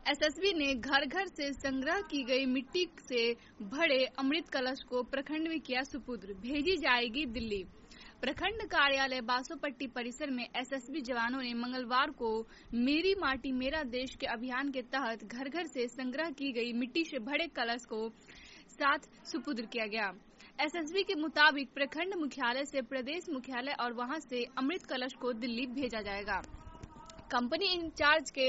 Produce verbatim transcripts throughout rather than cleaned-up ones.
SSB ने घर घर से संग्रह की गई मिट्टी से भरे अमृत कलश को प्रखंड में किया सुपुर्द, भेजी जाएगी दिल्ली। प्रखंड कार्यालय बासोपट्टी परिसर में एसएसबी जवानों ने मंगलवार को मेरी माटी मेरा देश के अभियान के तहत घर घर से संग्रह की गई मिट्टी से भरे कलश को साथ सुपुर्द किया गया। एसएसबी के मुताबिक प्रखंड मुख्यालय से प्रदेश मुख्यालय और वहां से अमृत कलश को दिल्ली भेजा जाएगा। कंपनी इंचार्ज के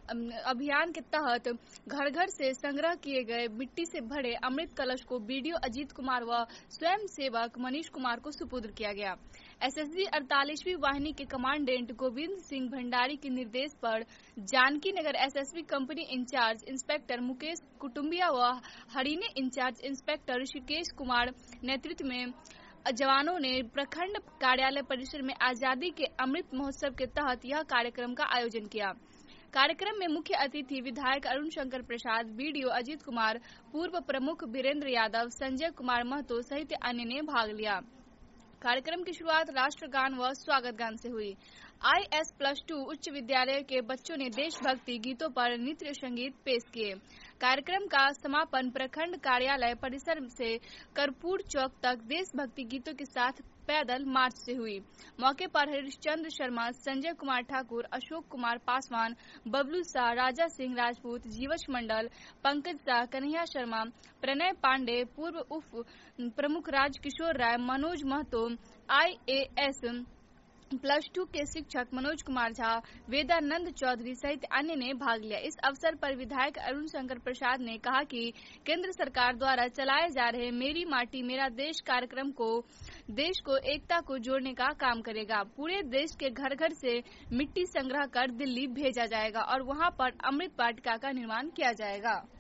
अभियान के तहत घर घर से संग्रह किए गए मिट्टी से भरे अमृत कलश को बीडीओ अजीत कुमार व स्वयं सेवक मनीष कुमार को सुपुर्द किया गया। एसएसबी अड़तालीसवीं वाहिनी के कमांडेंट गोविंद सिंह भंडारी के निर्देश पर Janki Nagar SSB company incharge inspector Mukesh Kutumbiya व हरिने इंचार्ज इंस्पेक्टर ऋषिकेश कुमार नेतृत्व में जवानों ने प्रखंड कार्यालय परिसर में आजादी के अमृत महोत्सव के तहत यह कार्यक्रम का आयोजन किया। कार्यक्रम में मुख्य अतिथि विधायक अरुण शंकर प्रसाद, बीडीओ अजीत कुमार, पूर्व प्रमुख वीरेंद्र यादव, संजय कुमार महतो सहित अन्य ने भाग लिया। कार्यक्रम की शुरुआत राष्ट्रगान व स्वागत गान से हुई। आईएस प्लस टू उच्च विद्यालय के बच्चों ने देशभक्ति गीतों पर नृत्य संगीत पेश किए। कार्यक्रम का समापन प्रखंड कार्यालय परिसर से कर्पूर चौक तक देशभक्ति गीतों के साथ पैदल मार्च से हुई। मौके पर हरिश्चंद्र शर्मा, संजय कुमार ठाकुर, अशोक कुमार पासवान, बबलू शाह, राजा सिंह राजपूत, जीवछ मंडल, पंकज शाह, कन्हैया शर्मा, प्रणय पांडे, पूर्व उप प्रमुख Rajkishor Rai, Manoj Mahto, IAS plus two के शिक्षक मनोज कुमार झा, वेदानंद चौधरी सहित अन्य ने भाग लिया। इस अवसर पर विधायक अरुण शंकर प्रसाद ने कहा कि केंद्र सरकार द्वारा चलाए जा रहे मेरी माटी मेरा देश कार्यक्रम को देश को एकता को जोड़ने का काम करेगा। पूरे देश के घर घर से मिट्टी संग्रह कर दिल्ली भेजा जाएगा और वहां पर अमृत वाटिका का निर्माण किया जाएगा।